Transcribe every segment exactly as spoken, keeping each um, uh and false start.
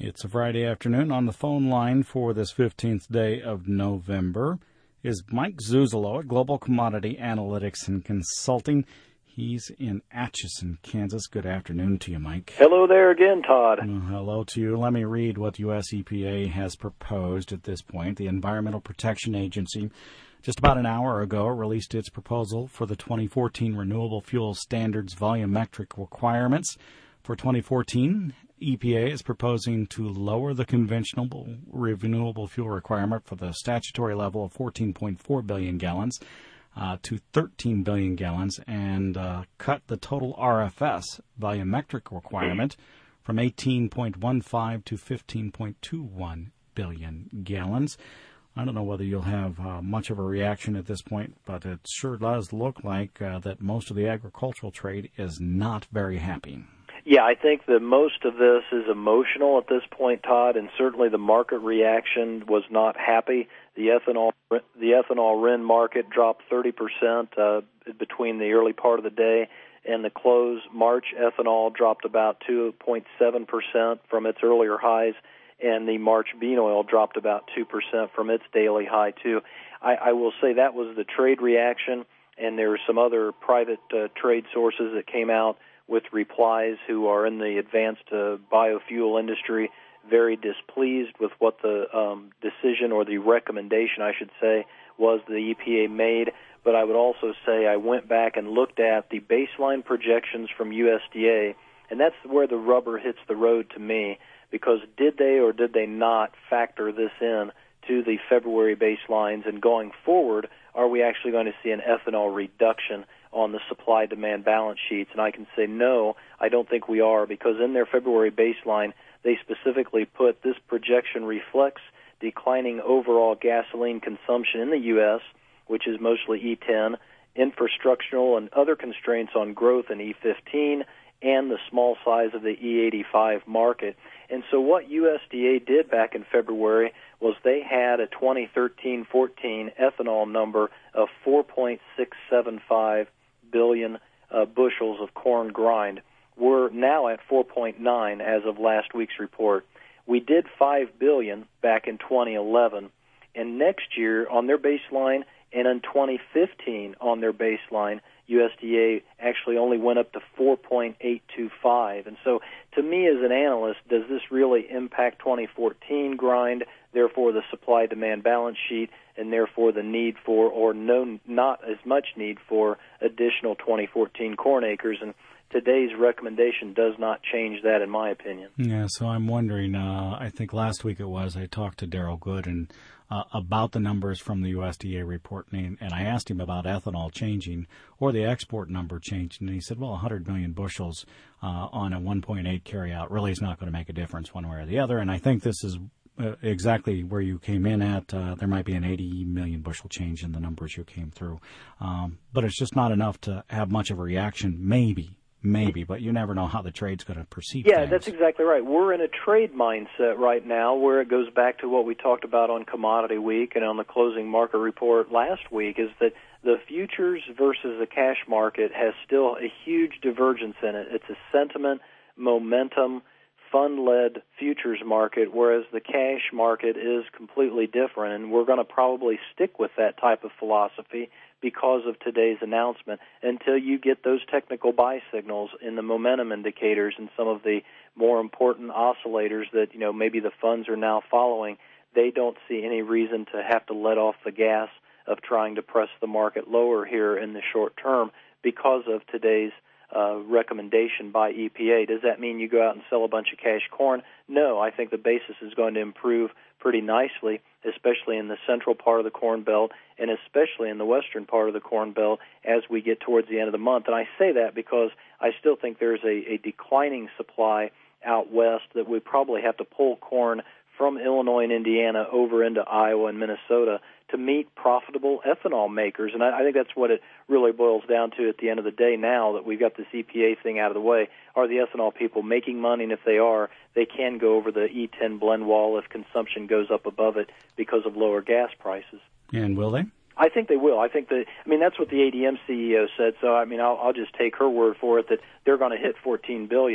It's a Friday afternoon. On the phone line for this fifteenth day of November is Mike Zuzolo at Global Commodity Analytics and Consulting. He's in Atchison, Kansas. Good afternoon to you, Mike. Hello there again, Todd. Well, hello to you. Let me read what U S E P A has proposed at this point. The Environmental Protection Agency, just about an hour ago, released its proposal for the twenty fourteen Renewable Fuel Standards volumetric requirements. For twenty fourteen, E P A is proposing to lower the conventional renewable fuel requirement for the statutory level of fourteen point four billion gallons uh, to thirteen billion gallons and uh, cut the total R F S volumetric requirement from eighteen point one five to fifteen point two one billion gallons. I don't know whether you'll have uh, much of a reaction at this point, but it sure does look like uh, that most of the agricultural trade is not very happy. Yeah, I think that most of this is emotional at this point, Todd, and certainly the market reaction was not happy. The ethanol the ethanol R I N market dropped thirty percent uh, between the early part of the day and the close. March ethanol dropped about two point seven percent from its earlier highs, and the March bean oil dropped about two percent from its daily high, too. I, I will say that was the trade reaction, and there were some other private uh, trade sources that came out with replies who are in the advanced uh, biofuel industry, very displeased with what the um, decision or the recommendation, I should say, was the E P A made. But I would also say I went back and looked at the baseline projections from U S D A, and that's where the rubber hits the road to me, because did they or did they not factor this in to the February baselines, and going forward, are we actually going to see an ethanol reduction on the supply-demand balance sheets? And I can say no, I don't think we are, because in their February baseline, they specifically put this projection reflects declining overall gasoline consumption in the U S, which is mostly E ten, infrastructural and other constraints on growth in E fifteen, and the small size of the E eighty-five market. And so what U S D A did back in February was they had a twenty thirteen fourteen ethanol number of four point six seven five billion uh, bushels of corn grind. We're now at four point nine as of last week's report. We did five billion back in twenty eleven, and next year on their baseline and in twenty fifteen on their baseline, U S D A actually only went up to four point eight two five. And so to me as an analyst, does this really impact twenty fourteen grind, therefore the supply-demand balance sheet, and therefore the need for, or no, not as much need for, additional twenty fourteen corn acres? And today's recommendation does not change that, in my opinion. Yeah, so I'm wondering, uh, I think last week it was, I talked to Daryl Good and uh, about the numbers from the U S D A report, and, and I asked him about ethanol changing or the export number changing, and he said, well, one hundred million bushels uh, on a one point eight carryout really is not going to make a difference one way or the other, and I think this is uh, exactly where you came in at. Uh, there might be an eighty million bushel change in the numbers you came through, um, but it's just not enough to have much of a reaction, maybe. Maybe, but you never know how the trade's going to perceive Yeah, things. That's exactly right. We're in a trade mindset right now where it goes back to what we talked about on Commodity Week and on the closing market report last week, is that the futures versus the cash market has still a huge divergence in it. It's a sentiment, momentum, fund-led futures market, whereas the cash market is completely different, and we're going to probably stick with that type of philosophy because of today's announcement until you get those technical buy signals in the momentum indicators and some of the more important oscillators that, you know, maybe the funds are now following. They don't see any reason to have to let off the gas of trying to press the market lower here in the short term because of today's uh, recommendation by E P A. Does that mean you go out and sell a bunch of cash corn? No, I think the basis is going to improve pretty nicely, especially in the central part of the Corn Belt and especially in the western part of the Corn Belt as we get towards the end of the month. And I say that because I still think there's a, a declining supply out west that we probably have to pull corn from Illinois and Indiana over into Iowa and Minnesota to meet profitable ethanol makers. And I, I think that's what it really boils down to at the end of the day now that we've got this E P A thing out of the way. Are the ethanol people making money? And if they are, they can go over the E ten blend wall if consumption goes up above it because of lower gas prices. And will they? I think they will. I think that, I mean, that's what the A D M C E O said. So, I mean, I'll, I'll just take her word for it that they're going to hit fourteen billion dollars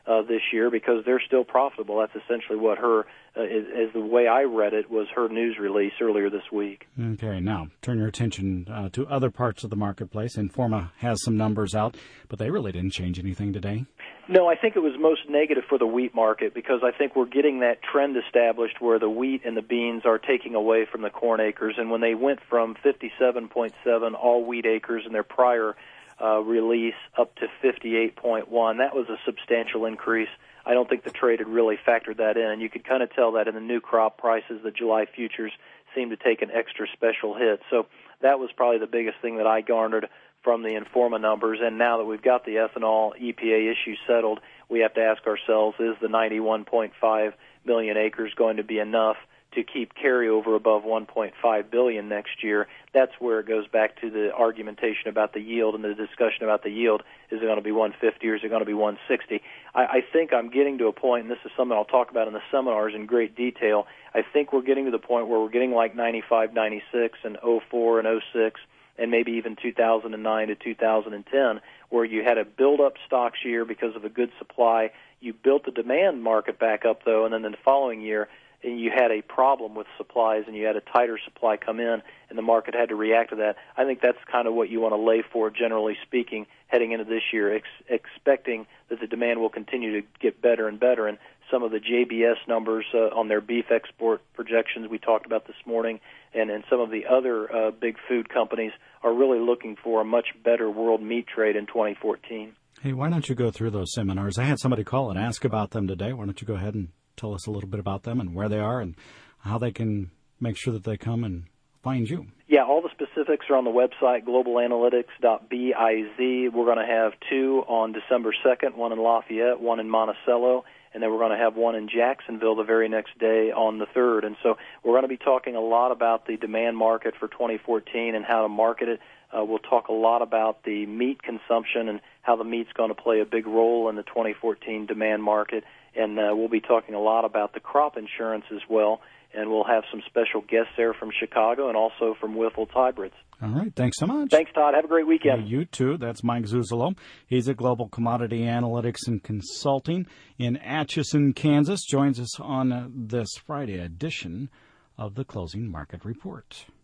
uh, this year because they're still profitable. That's essentially what her, uh, is, is the way I read it, was her news release earlier this week. Okay, now turn your attention uh, to other parts of the marketplace. Informa has some numbers out, but they really didn't change anything today. No, I think it was most negative for the wheat market because I think we're getting that trend established where the wheat and the beans are taking away from the corn acres. And when they went from fifty-seven point seven all wheat acres in their prior uh, release up to fifty-eight point one, that was a substantial increase. I don't think the trade had really factored that in. And you could kind of tell that in the new crop prices, the July futures seemed to take an extra special hit. So that was probably the biggest thing that I garnered from the Informa numbers. And now that we've got the ethanol E P A issue settled, we have to ask ourselves, is the ninety-one point five million acres going to be enough to keep carryover above one point five billion next year? That's where it goes back to the argumentation about the yield and the discussion about the yield. Is it going to be one fifty or is it going to be one sixty? I, I think I'm getting to a point, and this is something I'll talk about in the seminars in great detail, I think we're getting to the point where we're getting like ninety-five, ninety-six and oh four and oh six, and maybe even two thousand nine to two thousand ten, where you had a build-up stocks year because of a good supply. You built the demand market back up, though, and then in the following year, you had a problem with supplies and you had a tighter supply come in, and the market had to react to that. I think that's kind of what you want to lay for, generally speaking, heading into this year, ex- expecting that the demand will continue to get better and better. And some of the J B S numbers uh, on their beef export projections we talked about this morning, and, and some of the other uh, big food companies are really looking for a much better world meat trade in twenty fourteen. Hey, why don't you go through those seminars? I had somebody call and ask about them today. Why don't you go ahead and tell us a little bit about them and where they are and how they can make sure that they come and find you? Yeah, all the specifics are on the website, global analytics dot biz. We're going to have two on December second, one in Lafayette, one in Monticello, and then we're going to have one in Jacksonville the very next day on the third. And so we're going to be talking a lot about the demand market for twenty fourteen and how to market it. Uh, we'll talk a lot about the meat consumption and how the meat's going to play a big role in the twenty fourteen demand market. And uh, we'll be talking a lot about the crop insurance as well. And we'll have some special guests there from Chicago and also from Wiffles Hybrids. All right. Thanks so much. Thanks, Todd. Have a great weekend. Yeah, you too. That's Mike Zuzolo. He's at Global Commodity Analytics and Consulting in Atchison, Kansas. Joins us on uh, this Friday edition of the Closing Market Report.